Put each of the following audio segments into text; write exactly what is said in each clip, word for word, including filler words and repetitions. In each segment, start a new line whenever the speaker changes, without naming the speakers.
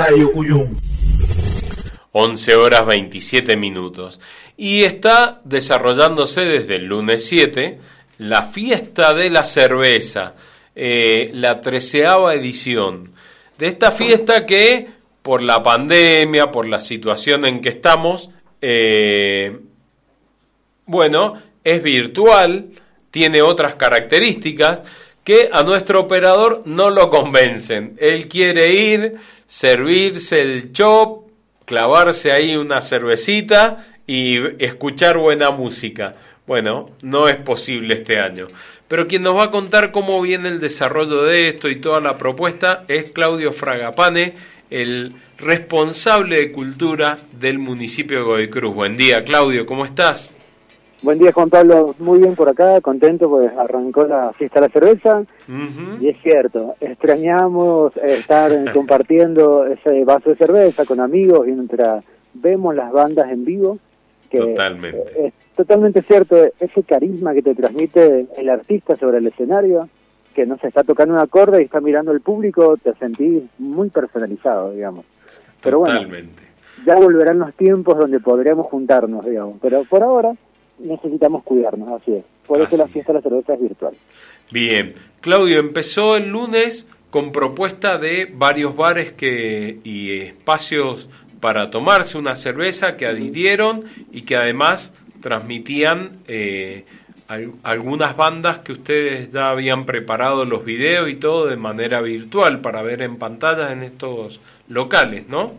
Radio Cuyum.
once horas veintisiete minutos. Y está desarrollándose desde el lunes siete la fiesta de la cerveza, eh, la treceava edición de esta fiesta que por la pandemia, por la situación en que estamos, eh, bueno, es virtual, tiene otras características que a nuestro operador no lo convencen. Él quiere ir, servirse el chop, clavarse ahí una cervecita y escuchar buena música. Bueno, no es posible este año. Pero quien nos va a contar cómo viene el desarrollo de esto y toda la propuesta es Claudio Fragapane, el responsable de cultura del municipio de Godoy Cruz. Buen día, Claudio, ¿cómo estás?
Buen día, Juan Pablo. Muy bien por acá, contento pues arrancó la fiesta de la cerveza. Uh-huh. Y es cierto, extrañamos estar compartiendo ese vaso de cerveza con amigos mientras vemos las bandas en vivo. Que
totalmente.
Es totalmente cierto, ese carisma que te transmite el artista sobre el escenario, que no se está tocando un acorde y está mirando al público, te sentís muy personalizado, digamos. Pero
totalmente.
Bueno, ya volverán los tiempos donde podremos juntarnos, digamos. Pero por ahora necesitamos cuidarnos, así es. Por eso
así
la fiesta de la cerveza es virtual.
Bien. Claudio, empezó el lunes con propuesta de varios bares que y espacios para tomarse una cerveza que adhirieron y que además transmitían eh, al, algunas bandas que ustedes ya habían preparado los videos y todo de manera virtual para ver en pantallas en estos locales, ¿no?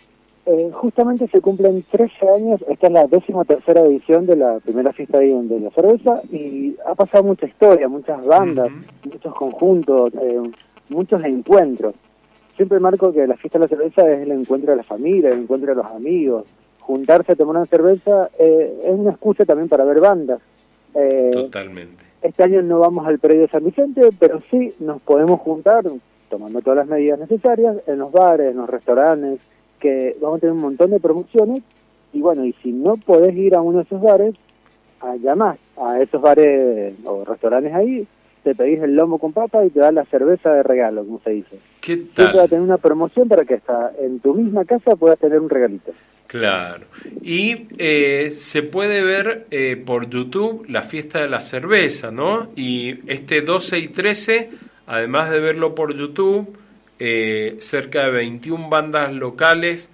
Eh, justamente se cumplen trece años, esta es la décima tercera edición de la primera fiesta de la cerveza y ha pasado mucha historia, muchas bandas, uh-huh. muchos conjuntos, eh, muchos encuentros. Siempre marco que la fiesta de la cerveza es el encuentro de la familia, el encuentro de los amigos. Juntarse a tomar una cerveza eh, es una excusa también para ver bandas. Eh,
Totalmente.
Este año no vamos al predio de San Vicente, pero sí nos podemos juntar, tomando todas las medidas necesarias, en los bares, en los restaurantes, que vamos a tener un montón de promociones. Y bueno, y si no podés ir a uno de esos bares, allá más, a esos bares o restaurantes ahí, te pedís el lomo con papa y te dan la cerveza de regalo, como se dice.
¿Qué tal?
Siempre va a tener una promoción para que hasta en tu misma casa puedas tener un regalito.
Claro. Y eh, se puede ver eh, por YouTube la fiesta de la cerveza, ¿no? Y este doce y trece, además de verlo por YouTube, eh, cerca de veintiuna bandas locales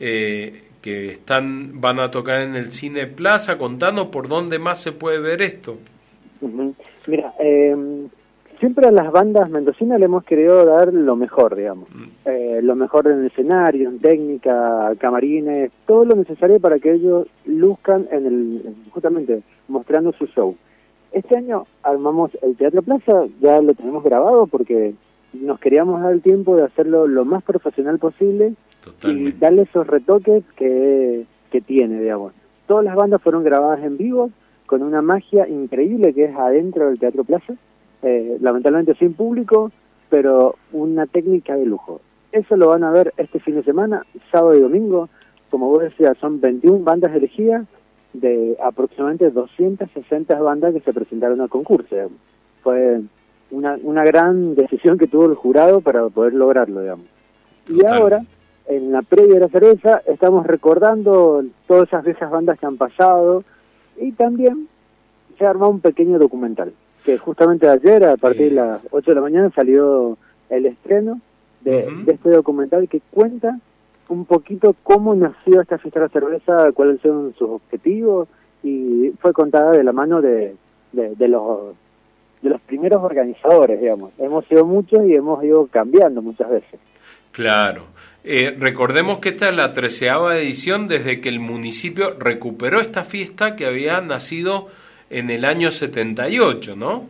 eh, que están van a tocar en el Cine Plaza. Contanos por dónde más se puede ver esto.
Uh-huh. Mira, eh, siempre a las bandas mendocinas le hemos querido dar lo mejor, digamos. Mm. Eh, lo mejor en el escenario, en técnica, camarines, todo lo necesario para que ellos luzcan en el, justamente mostrando su show. Este año armamos el Teatro Plaza, ya lo tenemos grabado porque nos queríamos dar el tiempo de hacerlo lo más profesional posible. Totalmente. Y darle esos retoques que, que tiene, digamos. Todas las bandas fueron grabadas en vivo, con una magia increíble que es adentro del Teatro Plaza, eh, lamentablemente sin público, pero una técnica de lujo. Eso lo van a ver este fin de semana, sábado y domingo. Como vos decías, son veintiuna bandas elegidas de aproximadamente doscientas sesenta bandas que se presentaron al concurso. Digamos. Fue una, una gran decisión que tuvo el jurado para poder lograrlo, digamos. Y Total. Ahora, en la previa de la cerveza, estamos recordando todas esas viejas bandas que han pasado. Y también se ha armado un pequeño documental, que justamente ayer, a partir de las ocho de la mañana, salió el estreno de, uh-huh. de este documental que cuenta un poquito cómo nació esta fiesta de la cerveza, cuáles son sus objetivos, y fue contada de la mano de, de, de, los, de los primeros organizadores, digamos. Hemos sido muchos y hemos ido cambiando muchas veces.
Claro. Eh, recordemos que esta es la treceava edición desde que el municipio recuperó esta fiesta que había nacido en el año setenta y ocho, ¿no?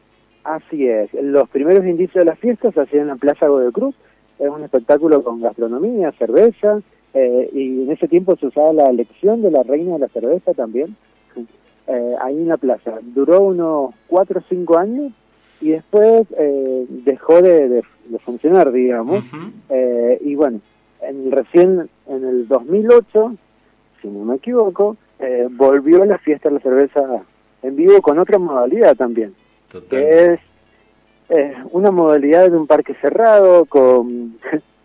Así es. Los primeros indicios de la fiesta se hacían en la Plaza Godoy Cruz. Es un espectáculo con gastronomía, cerveza, eh, y en ese tiempo se usaba la elección de la reina de la cerveza también, eh, ahí en la plaza. Duró unos cuatro o cinco años y después eh, dejó de, de, de funcionar, digamos. Uh-huh. eh, y bueno, en, recién en el dos mil ocho, si no me equivoco, eh, volvió la fiesta de la cerveza en vivo con otra modalidad también. Total. Que es eh, una modalidad de un parque cerrado con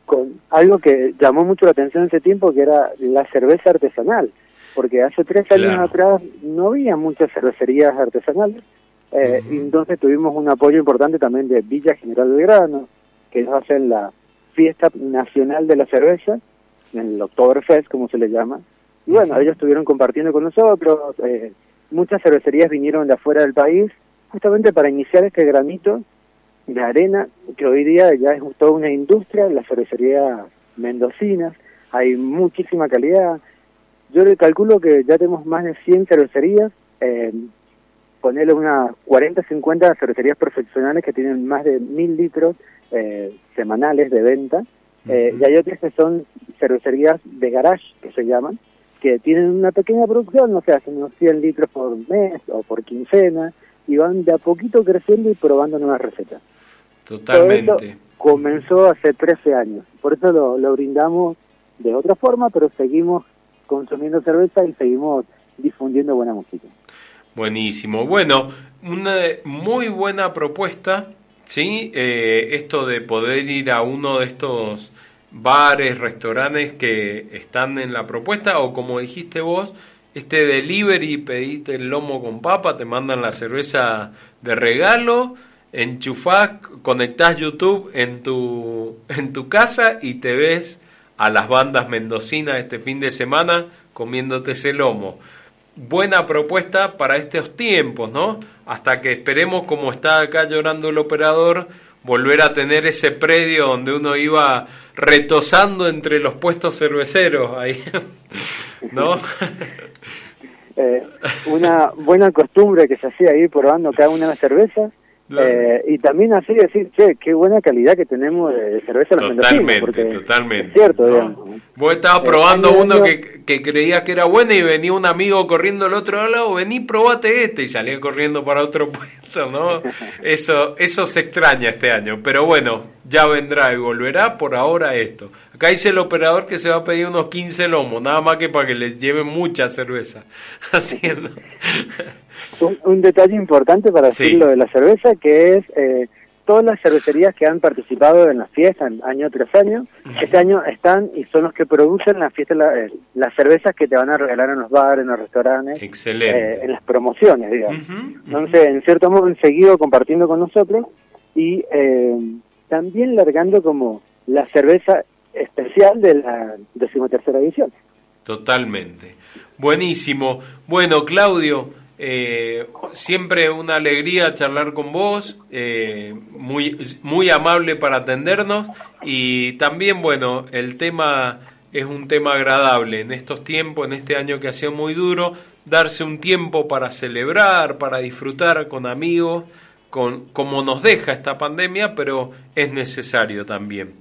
con algo que llamó mucho la atención en ese tiempo, que era la cerveza artesanal, porque hace tres años
Claro.
atrás no había muchas cervecerías artesanales, eh,
Ujú.
y entonces tuvimos un apoyo importante también de Villa General Belgrano, que ellos hacen la fiesta nacional de la cerveza, el Oktoberfest, como se le llama, y bueno,
Ujú.
ellos estuvieron compartiendo con nosotros, eh, muchas cervecerías vinieron de afuera del país, justamente para iniciar este granito de arena, que hoy día ya es toda una industria, las cervecerías mendocinas, hay muchísima calidad. Yo le calculo que ya tenemos más de cien cervecerías, eh, ponerle unas cuarenta, cincuenta cervecerías profesionales que tienen más de mil litros eh, semanales de venta, eh,
Ujú.
y hay otras que son cervecerías de garage, que se llaman, que tienen una pequeña producción, no sé, hacen unos cien litros por mes o por quincena, y van de a poquito creciendo y probando nuevas recetas.
Totalmente.
Todo esto comenzó hace trece años, por eso lo, lo brindamos de otra forma, pero seguimos consumiendo cerveza y seguimos difundiendo buena música.
Buenísimo. Bueno, una muy buena propuesta, ¿sí? Eh, esto de poder ir a uno de estos bares, restaurantes que están en la propuesta, o como dijiste vos, este delivery, pedite el lomo con papa, te mandan la cerveza de regalo, enchufás, conectás YouTube en tu, en tu casa y te ves a las bandas mendocinas este fin de semana comiéndote ese lomo. Buena propuesta para estos tiempos, ¿no? Hasta que esperemos, como está acá llorando el operador, volver a tener ese predio donde uno iba retosando entre los puestos cerveceros ahí, ¿no?
Eh, una buena costumbre que se hacía ir probando cada una de las cervezas, eh, y también así decir, che, qué buena calidad que tenemos de cerveza los mendocinos,
Totalmente,
porque
totalmente.
es cierto,
¿no?
digamos.
Vos estabas
Eh,
probando
año a
uno
año-
que, que creías que era bueno y venía un amigo corriendo al otro lado, vení, probate este, y salía corriendo para otro puesto, ¿no? Eso, eso se extraña este año, pero bueno, ya vendrá y volverá. Por ahora esto. Acá dice el operador que se va a pedir unos quince lomos, nada más que para que les lleven mucha cerveza. Haciendo.
Un, un detalle importante para
Sí.
decir lo de la cerveza, que es eh, todas las cervecerías que han participado en la fiesta en año tras año, este año están y son los que producen la fiesta, la, eh, las cervezas que te van a regalar en los bares, en los restaurantes,
Excelente.
eh, en las promociones, digamos.
Ujú, ujú.
Entonces, en cierto modo, han seguido compartiendo con nosotros y eh, también largando como la cerveza especial de la decimotercera edición.
Totalmente. Buenísimo. Bueno, Claudio, eh, siempre una alegría charlar con vos, eh, muy, muy amable para atendernos, y también, bueno, el tema es un tema agradable en estos tiempos, en este año que ha sido muy duro, darse un tiempo para celebrar, para disfrutar con amigos, con como nos deja esta pandemia, pero es necesario también.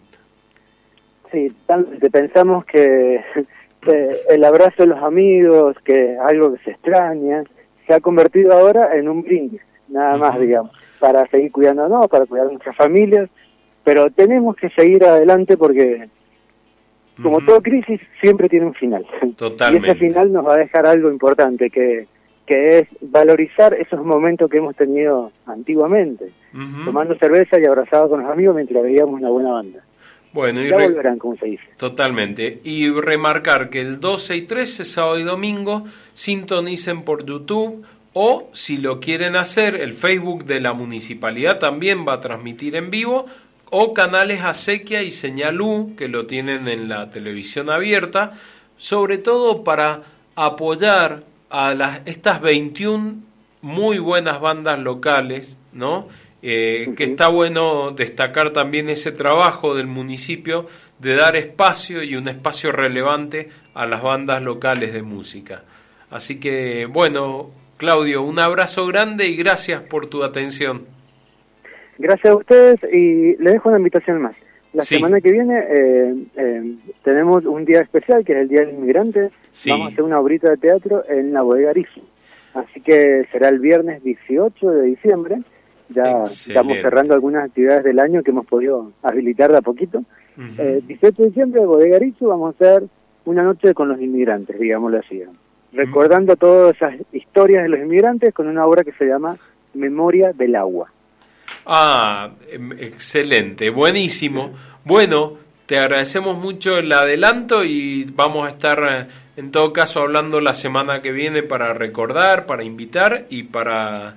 Sí, tal- pensamos que eh, el abrazo de los amigos, que algo que se extraña, se ha convertido ahora en un brindis, nada más,
Ujú.
digamos, para seguir cuidándonos, para cuidar a nuestras familias, pero tenemos que seguir adelante porque, como
Ujú.
toda crisis, siempre tiene un final.
Totalmente.
Y ese final nos va a dejar algo importante, que, que es valorizar esos momentos que hemos tenido antiguamente,
Ujú.
tomando cerveza y abrazados con los amigos mientras veíamos una buena banda.
Bueno, y
Ya
re-
volverán, como se dice.
Totalmente. Y remarcar que el doce y trece, sábado y domingo, sintonicen por YouTube, o si lo quieren hacer, el Facebook de la municipalidad también va a transmitir en vivo, o canales Acequia y Señal U, que lo tienen en la televisión abierta, sobre todo para apoyar a las, estas veintiuna muy buenas bandas locales, ¿no? Eh, que
Ujú.
está bueno destacar también ese trabajo del municipio de dar espacio y un espacio relevante a las bandas locales de música. Así que, bueno, Claudio, un abrazo grande y gracias por tu atención.
Gracias a ustedes y les dejo una invitación más. La
Sí.
semana que viene eh, eh, tenemos un día especial que es el Día del Inmigrante.
Sí.
Vamos a hacer una obrita de teatro en la Bodega Arizo. Así que será el viernes dieciocho de diciembre. Ya
Excelente.
estamos cerrando algunas actividades del año que hemos podido habilitar de a poquito.
Ujú.
Eh, dieciocho de diciembre, Bodega Arizo, vamos a hacer una noche con los inmigrantes, digámoslo así. Recordando todas esas historias de los inmigrantes con una obra que se llama Memoria del Agua.
Ah, excelente, buenísimo. Bueno, te agradecemos mucho el adelanto y vamos a estar eh, en todo caso hablando la semana que viene para recordar, para invitar y para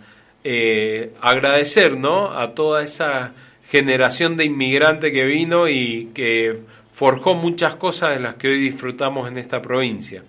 eh, agradecer, ¿no?, a toda esa generación de inmigrantes que vino y que forjó muchas cosas de las que hoy disfrutamos en esta provincia.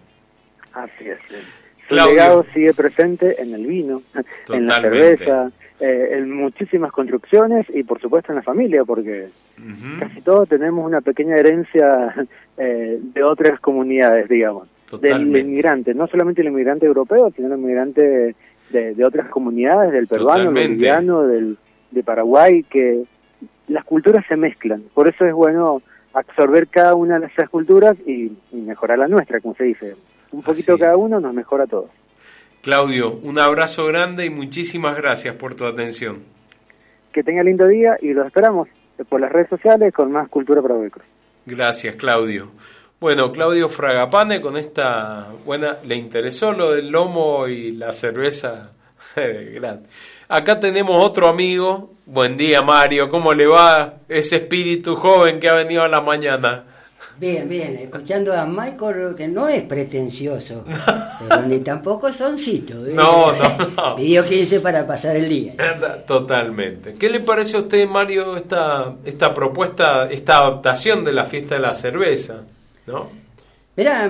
Así es. Su legado sigue presente en el vino, Totalmente. en la cerveza, eh, en muchísimas construcciones y por supuesto en la familia, porque uh-huh. casi todos tenemos una pequeña herencia eh, de otras comunidades, digamos, Totalmente. del inmigrante, no solamente el inmigrante europeo, sino el inmigrante de, de otras comunidades, del peruano, del boliviano, del, de Paraguay, que las culturas se mezclan, por eso es bueno absorber cada una de esas culturas y, y mejorar la nuestra, como se dice. Un poquito Así. cada uno nos mejora a todos.
Claudio, un abrazo grande y muchísimas gracias por tu atención.
Que tenga lindo día y los esperamos por las redes sociales con más Cultura para Veracruz.
Gracias, Claudio. Bueno, Claudio Fragapane con esta buena, le interesó lo del lomo y la cerveza grande. Acá tenemos otro amigo. Buen día, Mario. ¿Cómo le va ese espíritu joven que ha venido a la mañana?
Bien, bien, escuchando a Michael, que no es pretencioso, pero ni tampoco soncito. ¿eh?
No, no, no.
Pidió quince para pasar el día.
Totalmente. ¿Qué le parece a usted, Mario, esta esta propuesta, esta adaptación de la fiesta de la cerveza? ¿No?
Mirá,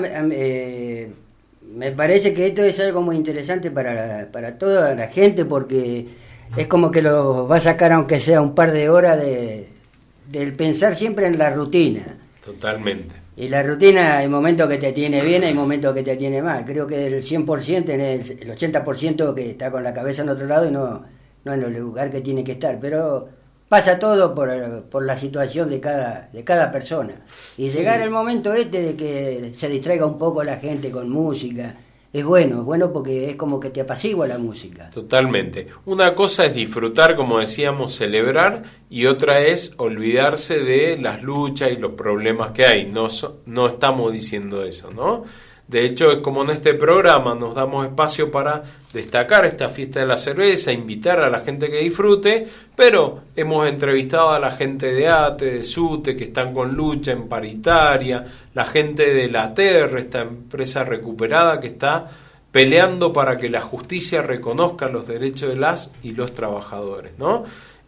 eh, me parece que esto es algo muy interesante para, para toda la gente, porque es como que lo va a sacar, aunque sea un par de horas, de del pensar siempre en la rutina.
Totalmente.
Y la rutina, hay momentos que te tiene bien, hay momentos que te tiene mal. Creo que del cien por ciento, en el, el ochenta por ciento que está con la cabeza en otro lado y no, no en el lugar que tiene que estar. Pero pasa todo por, por la situación de cada, de cada persona. Y sí. llegar el momento este de que se distraiga un poco la gente con música, es bueno, es bueno porque es como que te apacigua la música.
Totalmente. Una cosa es disfrutar, como decíamos, celebrar, y otra es olvidarse de las luchas y los problemas que hay. No, no estamos diciendo eso, ¿no? De hecho, es como en este programa, nos damos espacio para destacar esta fiesta de la cerveza, invitar a la gente que disfrute, pero hemos entrevistado a la gente de ATE, de SUTE, que están con lucha en paritaria, la gente de la T E R, esta empresa recuperada que está peleando para que la justicia reconozca los derechos de las y los trabajadores, ¿no?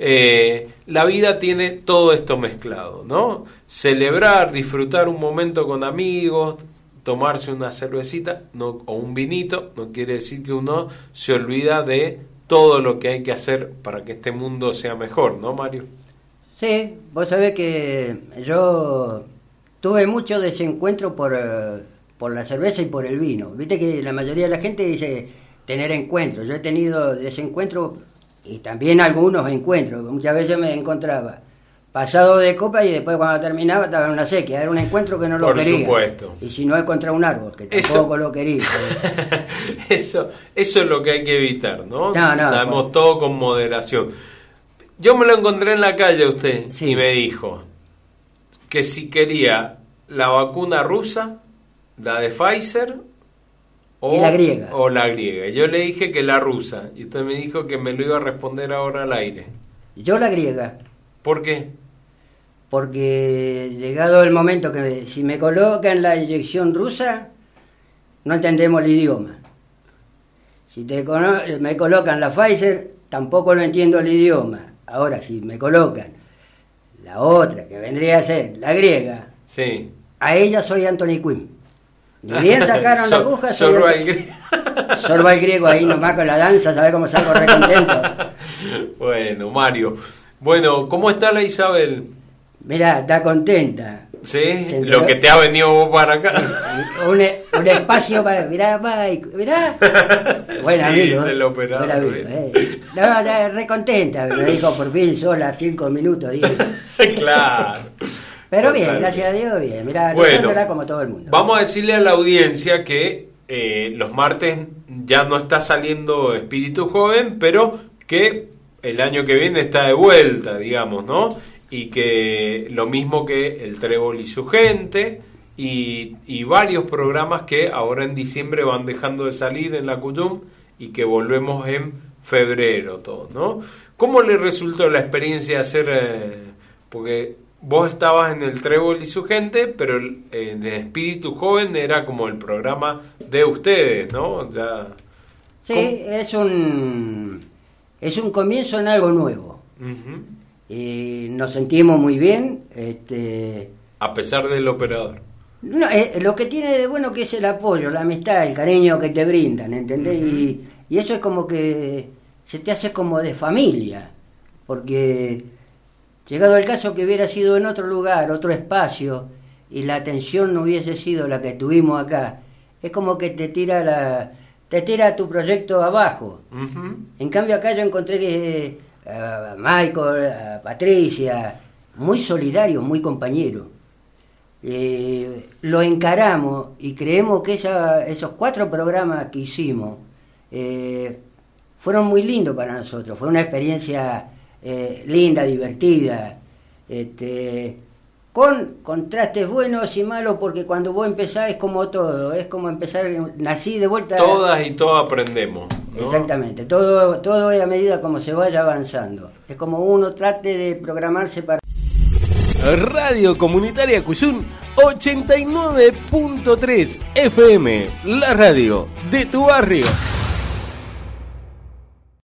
Eh, la vida tiene todo esto mezclado, ¿no? Celebrar, disfrutar un momento con amigos, tomarse una cervecita no, o un vinito, no quiere decir que uno se olvida de todo lo que hay que hacer para que este mundo sea mejor, ¿no, Mario?
Sí, vos sabés que yo tuve mucho desencuentro por, por la cerveza y por el vino. Viste que la mayoría de la gente dice tener encuentros. Yo he tenido desencuentros y también algunos encuentros. Muchas veces me encontraba pasado de copa y después cuando terminaba estaba en una sequía. Era un encuentro que no lo
Por
quería.
Por supuesto.
Y si no es contra un árbol, que tampoco eso, lo quería.
eso, eso es lo que hay que evitar, ¿no?
no, no
Sabemos
pues,
todo con moderación. Yo me lo encontré en la calle usted sí. y me dijo que si quería la vacuna rusa, la de Pfizer o
y la griega.
O la griega. Yo le dije que la rusa y usted me dijo que me lo iba a responder ahora al aire.
Yo la griega.
¿Por qué?
Porque llegado el momento que me, si me colocan la inyección rusa, no entendemos el idioma. Si te me colocan la Pfizer, tampoco no entiendo el idioma. Ahora, si me colocan la otra, que vendría a ser la griega,
sí.
a ella soy Anthony Quinn. Ni bien sacaron la aguja, soy
Sorba el griego.
Sorba el griego ahí nomás con la danza, ¿sabes cómo salgo re contento?
Bueno, Mario. Bueno, ¿cómo está la Isabel?
Mirá, está contenta.
¿Sí? Lo que te ha venido vos para acá.
Un, un espacio para... Mirá, Mike, mirá.
Buen sí,
amigo.
se lo operaron.
Amigo, eh. No, está re contenta. Me dijo por fin sola, cinco minutos, diez.
Claro.
Pero bien, Total. gracias a Dios, bien. Mirá,
bueno,
como todo el mundo.
Vamos a decirle a la audiencia que eh, los martes ya no está saliendo Espíritu Joven, pero que el año que viene está de vuelta, digamos, ¿no? Y que lo mismo que el Trébol y su gente y, y varios programas que ahora en diciembre van dejando de salir en la Cuyum y que volvemos en febrero todo, ¿no? ¿Cómo le resultó la experiencia de hacer? Eh, porque vos estabas en el Trébol y su gente, pero eh, de Espíritu Joven era como el programa de ustedes, ¿no? Ya,
sí, ¿cómo? es un es un comienzo en algo nuevo.
Uh-huh.
Y nos sentimos muy bien. Este,
a pesar del operador.
No, eh, lo que tiene de bueno que es el apoyo, la amistad, el cariño que te brindan, ¿entendés? Uh-huh. Y, y eso es como que se te hace como de familia, porque llegado el caso que hubiera sido en otro lugar, otro espacio, y la atención no hubiese sido la que tuvimos acá, es como que te tira la te tira tu proyecto abajo. Uh-huh. En cambio acá yo encontré que a uh, Michael, a Patricia, muy solidarios, muy compañeros. Eh, lo encaramos y creemos que esa, esos cuatro programas que hicimos eh, fueron muy lindos para nosotros. Fue una experiencia eh, linda, divertida, este, con contrastes buenos y malos, porque cuando vos empezás es como todo, es como empezar, nací de vuelta.
Todas y todos aprendemos, ¿no?
Exactamente, todo, todo es a medida como se vaya avanzando. Es como uno trate de programarse para...
Radio Comunitaria Cuyún ochenta y nueve punto tres F M, la radio de tu barrio.